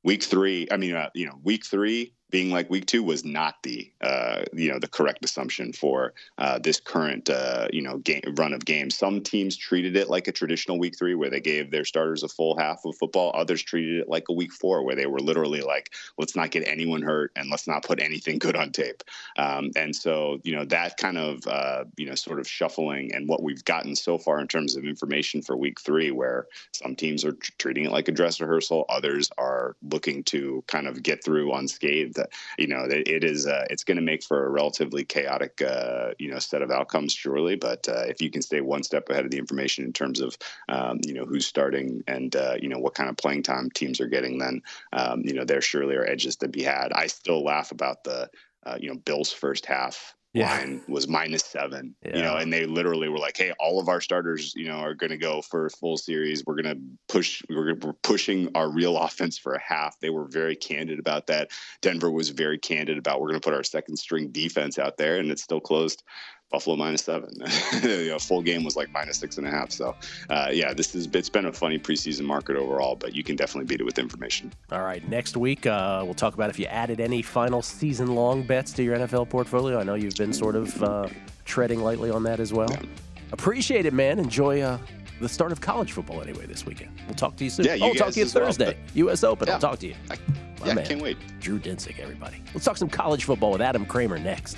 week three, I mean, uh, you know, week three being like week two was not the, uh, you know, the correct assumption for uh, this current, uh, you know, game, run of games. Some teams treated it like a traditional week three where they gave their starters a full half of football. Others treated it like a week four where they were literally like, let's not get anyone hurt and let's not put anything good on tape. Um, and so, you know, that kind of, uh, you know, sort of shuffling and what we've gotten so far in terms of information for week three, where some teams are t- treating it like a dress rehearsal. Others are looking to kind of get through unscathed. You know, it, it is, uh, it's going to make for a relatively chaotic, uh, you know, set of outcomes, surely. But uh, if you can stay one step ahead of the information in terms of, um, you know, who's starting and, uh, you know, what kind of playing time teams are getting, then, um, you know, there surely are edges to be had. I still laugh about the, uh, you know, Bills' first half. Yeah. Line was minus seven, yeah. you know, and they literally were like, hey, all of our starters, you know, are going to go for a full series. We're going to push, we're, we're pushing our real offense for a half. They were very candid about that. Denver was very candid about, we're going to put our second string defense out there, and it's still closed. Buffalo minus seven. You know, full game was like minus six and a half. So, uh, yeah, this is it's been a funny preseason market overall, but you can definitely beat it with information. All right, next week uh, we'll talk about if you added any final season-long bets to your N F L portfolio. I know you've been sort of uh, treading lightly on that as well. Yeah. Appreciate it, man. Enjoy uh, the start of college football anyway this weekend. We'll talk to you soon. Yeah, you oh, we'll talk to you Thursday. Well, U S Open. Yeah. I'll talk to you. I, yeah, I can't wait. Drew Dinsick, everybody. Let's talk some college football with Adam Kramer next.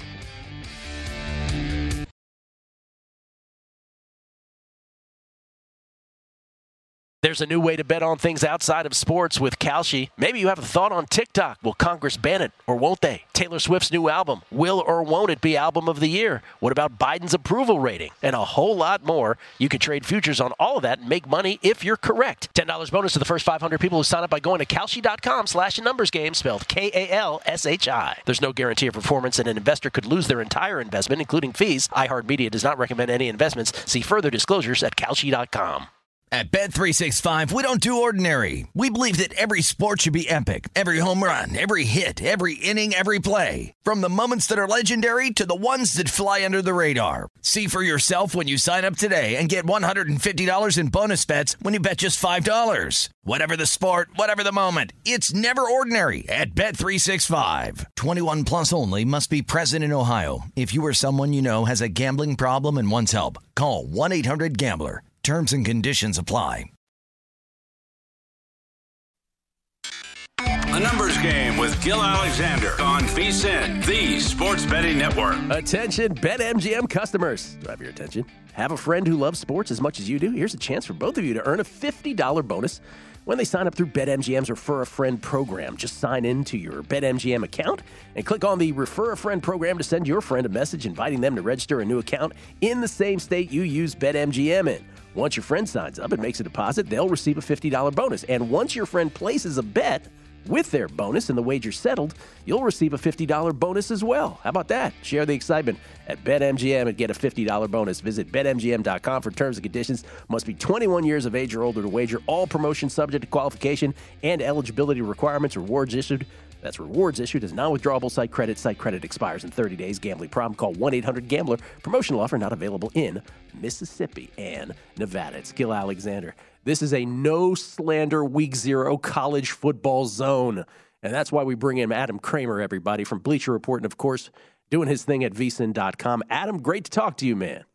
There's a new way to bet on things outside of sports with Kalshi. Maybe you have a thought on TikTok. Will Congress ban it or won't they? Taylor Swift's new album. Will or won't it be album of the year? What about Biden's approval rating? And a whole lot more. You can trade futures on all of that and make money if you're correct. ten dollars bonus to the first five hundred people who sign up by going to Kalshi.com slash numbers game, spelled K A L S H I. There's no guarantee of performance, and an investor could lose their entire investment, including fees. iHeartMedia does not recommend any investments. See further disclosures at Kalshi dot com. At Bet three sixty-five, we don't do ordinary. We believe that every sport should be epic. Every home run, every hit, every inning, every play. From the moments that are legendary to the ones that fly under the radar. See for yourself when you sign up today and get one hundred fifty dollars in bonus bets when you bet just five dollars. Whatever the sport, whatever the moment, it's never ordinary at Bet three sixty-five. twenty-one plus only. Must be present in Ohio. If you or someone you know has a gambling problem and wants help, call one eight hundred gambler. Terms and conditions apply. A numbers game with Gil Alexander on VSiN, the Sports Betting Network. Attention, BetMGM customers. Do I have your attention? Have a friend who loves sports as much as you do? Here's a chance for both of you to earn a fifty dollars bonus when they sign up through BetMGM's Refer a Friend program. Just sign in to your BetMGM account and click on the Refer a Friend program to send your friend a message inviting them to register a new account in the same state you use BetMGM in. Once your friend signs up and makes a deposit, they'll receive a fifty dollars bonus. And once your friend places a bet with their bonus and the wager settled, you'll receive a fifty dollars bonus as well. How about that? Share the excitement at BetMGM and get a fifty dollars bonus. Visit Bet M G M dot com for terms and conditions. Must be twenty-one years of age or older to wager. All promotions subject to qualification and eligibility requirements. Rewards issued. That's rewards issued as non-withdrawable site credit. Site credit expires in thirty days. Gambling problem? Call one eight hundred gambler. Promotional offer not available in Mississippi and Nevada. It's Gil Alexander. This is a no slander week zero college football zone. And that's why we bring in Adam Kramer, everybody, from Bleacher Report, and of course, doing his thing at V S I N dot com. Adam, great to talk to you, man.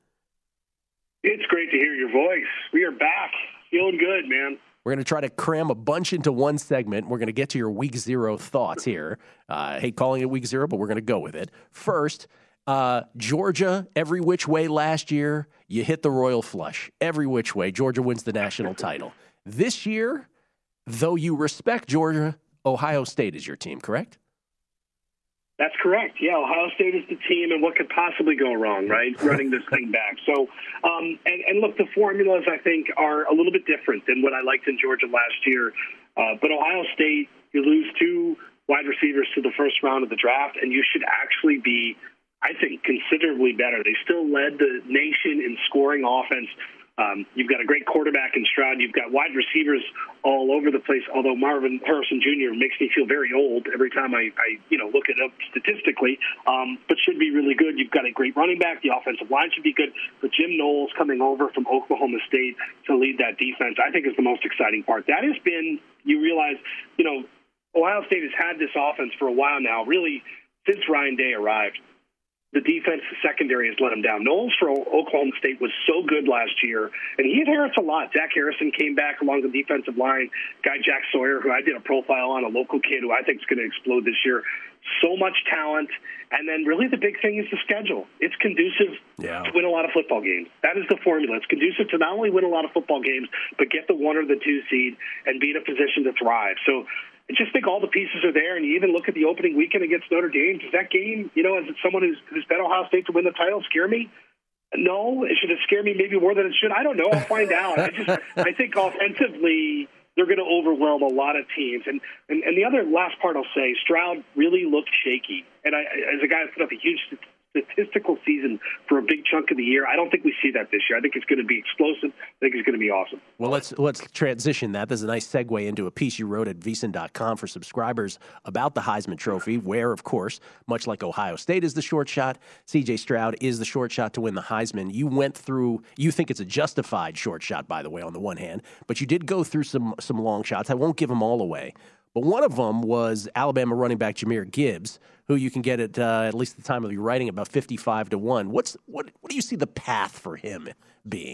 It's great to hear your voice. We are back. Feeling good, man. We're going to try to cram a bunch into one segment. We're going to get to your week zero thoughts here. Uh, I hate calling it week zero, but we're going to go with it. First, uh, Georgia, every which way last year, you hit the royal flush. Every which way, Georgia wins the national title. This year, though you respect Georgia, Ohio State is your team, correct? That's correct. Yeah, Ohio State is the team, and what could possibly go wrong, right, running this thing back? So, um, and, and look, the formulas, I think, are a little bit different than what I liked in Georgia last year. Uh, but Ohio State, you lose two wide receivers to the first round of the draft, and you should actually be, I think, considerably better. They still led the nation in scoring offense. Um, you've got a great quarterback in Stroud. You've got wide receivers all over the place, although Marvin Harrison Junior makes me feel very old every time I, I you know, look it up statistically, um, but should be really good. You've got a great running back. The offensive line should be good. But Jim Knowles coming over from Oklahoma State to lead that defense, I think is the most exciting part. That has been, you realize, you know, Ohio State has had this offense for a while now, really since Ryan Day arrived. The defense, the secondary has let him down. Knowles for Oklahoma State was so good last year, and he inherits a lot. Zach Harrison came back along the defensive line. Guy Jack Sawyer, who I did a profile on, a local kid who I think is going to explode this year. So much talent. And then really the big thing is the schedule. It's conducive yeah. to win a lot of football games. That is the formula. It's conducive to not only win a lot of football games, but get the one or the two seed and be in a position to thrive. So I just think all the pieces are there, and you even look at the opening weekend against Notre Dame. Does that game, you know, as someone who's, who's bet Ohio State to win the title, scare me? No. Should it scare me maybe more than it should? I don't know. I'll find out. I just, I think offensively they're going to overwhelm a lot of teams. And, and, and the other last part I'll say, Stroud really looked shaky. And I, as a guy who put up a huge statistical season for a big chunk of the year, I don't think we see that this year. I think it's going to be explosive. I think it's going to be awesome. Well, let's let's transition that. There's a nice segue into a piece you wrote at V S I N dot com for subscribers about the Heisman Trophy, where, of course, much like Ohio State is the short shot, C J Stroud is the short shot to win the Heisman. You went through, you think it's a justified short shot, by the way, on the one hand, but you did go through some some long shots. I won't give them all away. But one of them was Alabama running back Jahmyr Gibbs, who you can get at uh, at least the time of your writing about fifty-five to one. What's what? What do you see the path for him being?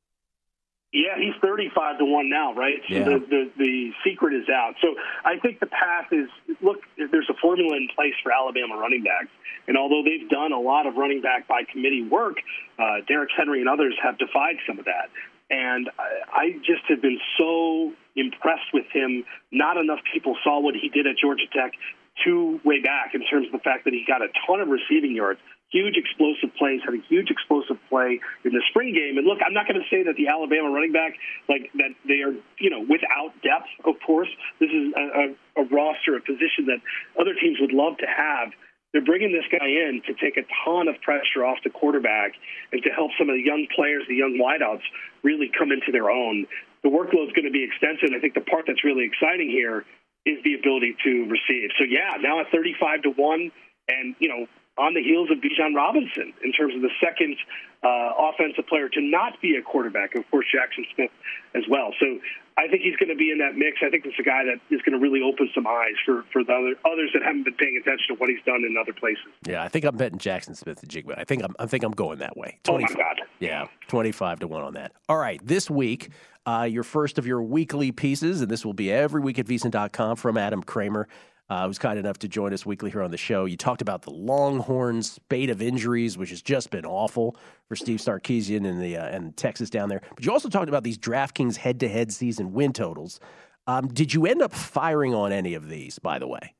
Yeah, he's thirty-five to one now, right? So yeah. the, the the secret is out. So I think the path is, look, there's a formula in place for Alabama running backs. And although they've done a lot of running back by committee work, uh, Derrick Henry and others have defied some of that. And I, I just have been so impressed with him. Not enough people saw what he did at Georgia Tech two way back in terms of the fact that he got a ton of receiving yards, huge explosive plays, had a huge explosive play in the spring game. And look, I'm not going to say that the Alabama running back, like that they are, you know, without depth, of course. This is a, a, a roster, a position that other teams would love to have. They're bringing this guy in to take a ton of pressure off the quarterback and to help some of the young players, the young wideouts, really come into their own. The workload is going to be extensive. I think the part that's really exciting here is the ability to receive. So, yeah, now at thirty-five to one, and, you know, on the heels of Bijan Robinson in terms of the second uh, offensive player to not be a quarterback, of course, Jackson Smith as well. So I think he's going to be in that mix. I think it's a guy that is going to really open some eyes for, for the other, others that haven't been paying attention to what he's done in other places. Yeah, I think I'm betting Jackson Smith and Jigba. I think I'm I think I'm going that way. twenty, oh, my God. Yeah, twenty-five to one on that. All right, this week, uh, your first of your weekly pieces, and this will be every week at V S I N dot com from Adam Kramer. Uh, who's kind enough to join us weekly here on the show. You talked about the Longhorns' spate of injuries, which has just been awful for Steve Sarkisian and the uh, and Texas down there. But you also talked about these DraftKings head-to-head season win totals. Um, did you end up firing on any of these, by the way?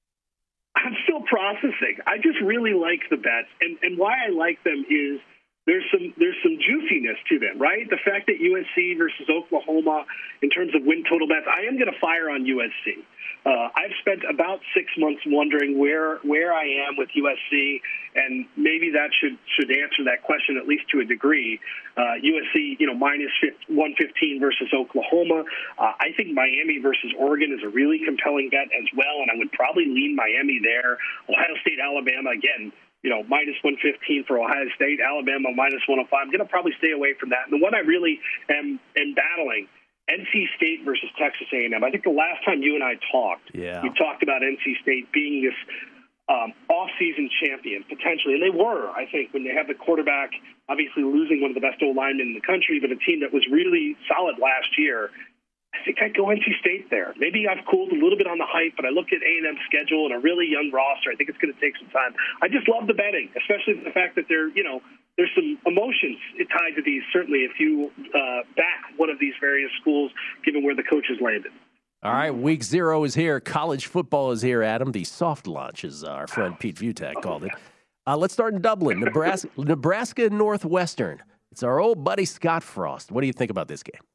I'm still processing. I just really like the bets, and and why I like them is there's some there's some juiciness to them, right? The fact that U S C versus Oklahoma in terms of win total bets, I am going to fire on U S C. Uh, I've spent about six months wondering where where I am with U S C, and maybe that should should answer that question at least to a degree. Uh, U S C, you know, minus one fifteen versus Oklahoma. Uh, I think Miami versus Oregon is a really compelling bet as well, and I would probably lean Miami there. Ohio State, Alabama, again, you know, minus one fifteen for Ohio State, Alabama minus one oh five. I'm going to probably stay away from that. And the one I really am, am battling, N C State versus Texas A and M. I think the last time you and I talked, yeah. we talked about N C State being this um, off-season champion, potentially. And they were, I think, when they have the quarterback obviously losing one of the best O-linemen in the country, but a team that was really solid last year. I think I'd go N C State there. Maybe I've cooled a little bit on the hype, but I look at A and M's schedule and a really young roster. I think it's going to take some time. I just love the betting, especially the fact that they're, you know, there's some emotions tied to these, certainly, if you uh, back one of these various schools, given where the coaches landed. All right, week zero is here. College football is here, Adam. The soft launch, as our friend Pete Vutak called it. Uh, let's start in Dublin, Nebraska, Nebraska and Northwestern. It's our old buddy Scott Frost. What do you think about this game?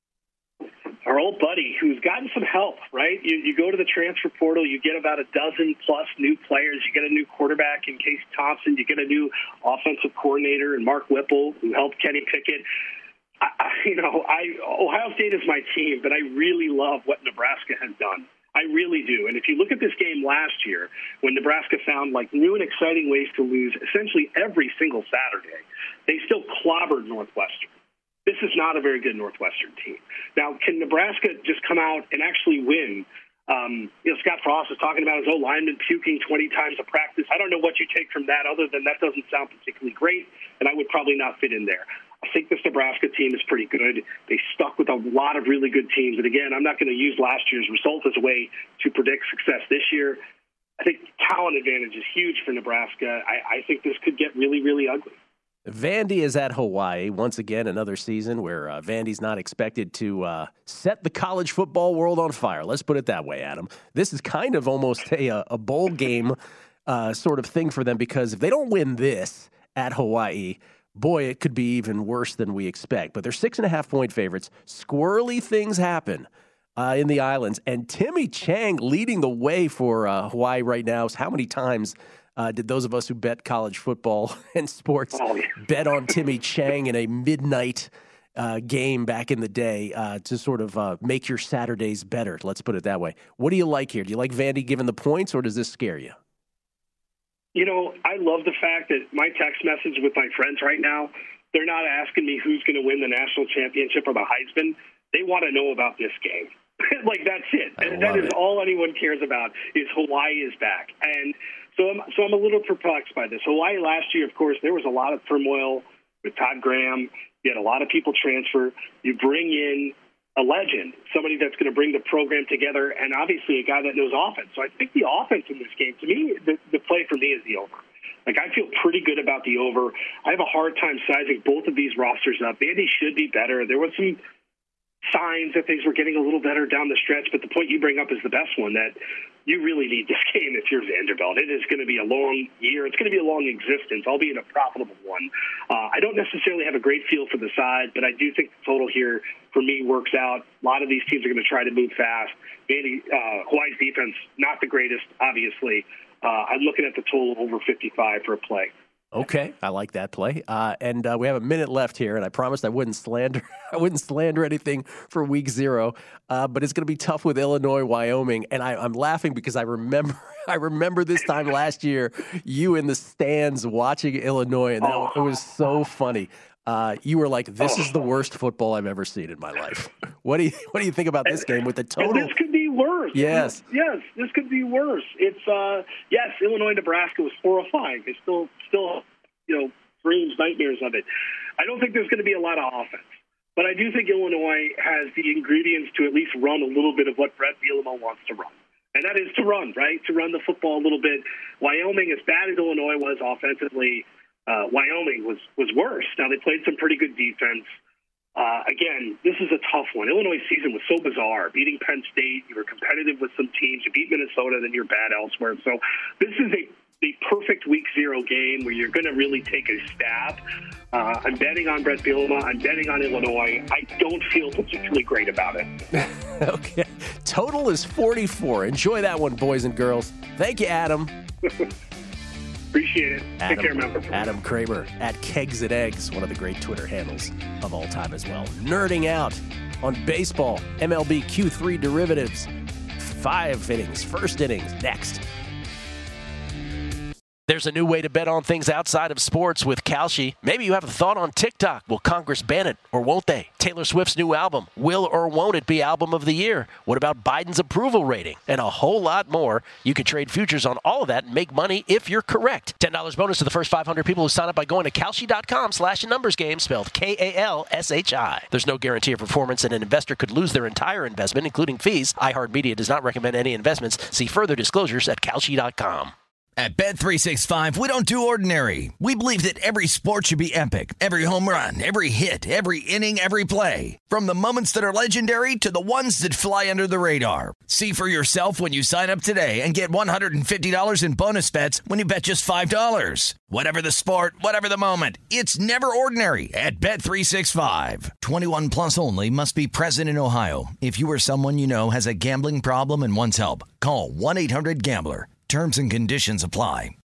Our old buddy who's gotten some help, right? You, you go to the transfer portal, you get about a dozen plus new players. You get a new quarterback in Casey Thompson. You get a new offensive coordinator in Mark Whipple, who helped Kenny Pickett. I, I, you know, I Ohio State is my team, but I really love what Nebraska has done. I really do. And if you look at this game last year, when Nebraska found like new and exciting ways to lose essentially every single Saturday, they still clobbered Northwestern. This is not a very good Northwestern team. Now, can Nebraska just come out and actually win Um, you know, Scott Frost was talking about his old lineman puking twenty times a practice. I don't know what you take from that other than that doesn't sound particularly great, and I would probably not fit in there. I think this Nebraska team is pretty good. They stuck with a lot of really good teams. And, again, I'm not going to use last year's result as a way to predict success this year. I think talent advantage is huge for Nebraska. I, I think this could get really, really ugly. Vandy is at Hawaii. Once again, another season where uh, Vandy's not expected to uh, set the college football world on fire. Let's put it that way, Adam. This is kind of almost a, a bowl game uh, sort of thing for them, because if they don't win this at Hawaii, boy, it could be even worse than we expect. But they're six and a half point favorites. Squirrely things happen uh, in the islands. And Timmy Chang leading the way for uh, Hawaii right now. So how many times uh, did those of us who bet college football and sports oh, yeah. bet on Timmy Chang in a midnight uh, game back in the day uh, to sort of uh, make your Saturdays better? Let's put it that way. What do you like here? Do you like Vandy giving the points, or does this scare you? You know, I love the fact that my text message with my friends right now, they're not asking me who's going to win the national championship or the Heisman. They want to know about this game. Like, that's it. And that is it. All anyone cares about is Hawaii is back. And so I'm, so I'm a little perplexed by this. Hawaii last year, of course, there was a lot of turmoil with Todd Graham. You had a lot of people transfer. You bring in a legend, somebody that's going to bring the program together, and obviously a guy that knows offense. So I think the offense in this game, to me, the, the play for me is the over. Like, I feel pretty good about the over. I have a hard time sizing both of these rosters up. Vandy should be better. There was some signs that things were getting a little better down the stretch, but the point you bring up is the best one, that you really need this game if you're Vanderbilt. It is going to be a long year. It's going to be a long existence, albeit a profitable one. Uh, I don't necessarily have a great feel for the side, but I do think the total here, for me, works out. A lot of these teams are going to try to move fast. Vandy, uh, Hawaii's defense, not the greatest, obviously. Uh, I'm looking at the total over fifty-five for a play. Okay, I like that play. Uh, and uh, we have a minute left here, and I promised I wouldn't slander I wouldn't slander anything for week zero, uh, but it's going to be tough with Illinois, Wyoming. And I, I'm laughing because I remember I remember this time last year, you in the stands watching Illinois, and that, oh. it was so funny. Uh, you were like, "This oh. is the worst football I've ever seen in my life." What do you What do you think about this game with the total? And this could be worse. Yes, yes, this could be worse. It's uh, yes, Illinois, Nebraska was horrifying. It still, still, you know, dreams, nightmares of it. I don't think there's going to be a lot of offense, but I do think Illinois has the ingredients to at least run a little bit of what Brett Bielema wants to run. And that is to run, right? To run the football a little bit. Wyoming, as bad as Illinois was offensively, Uh, Wyoming was, was worse. Now, they played some pretty good defense. Uh, again, this is a tough one. Illinois' season was so bizarre. Beating Penn State, you were competitive with some teams. You beat Minnesota, then you're bad elsewhere. So this is a, a perfect week zero game where you're going to really take a stab. Uh, I'm betting on Brett Bielema. I'm betting on Illinois. I don't feel particularly great about it. Okay. Total is forty-four. Enjoy that one, boys and girls. Thank you, Adam. Appreciate it. Adam, Take care, member. Adam Kramer at Kegs and Eggs, one of the great Twitter handles of all time as well. Nerding out on baseball, M L B Q three derivatives, five innings, first innings, next. There's a new way to bet on things outside of sports with Kalshi. Maybe you have a thought on TikTok. Will Congress ban it or won't they? Taylor Swift's new album. Will or won't it be album of the year? What about Biden's approval rating? And a whole lot more. You can trade futures on all of that and make money if you're correct. ten dollars bonus to the first five hundred people who sign up by going to Kalshi.com slash numbers game, spelled K A L S H I. There's no guarantee of performance, and an investor could lose their entire investment, including fees. iHeartMedia does not recommend any investments. See further disclosures at Kalshi dot com. At Bet three sixty-five, we don't do ordinary. We believe that every sport should be epic. Every home run, every hit, every inning, every play. From the moments that are legendary to the ones that fly under the radar. See for yourself when you sign up today and get one hundred fifty dollars in bonus bets when you bet just five dollars. Whatever the sport, whatever the moment, it's never ordinary at Bet three sixty-five. twenty-one plus only. Must be present in Ohio. If you or someone you know has a gambling problem and wants help, call one eight hundred gambler. Terms and conditions apply.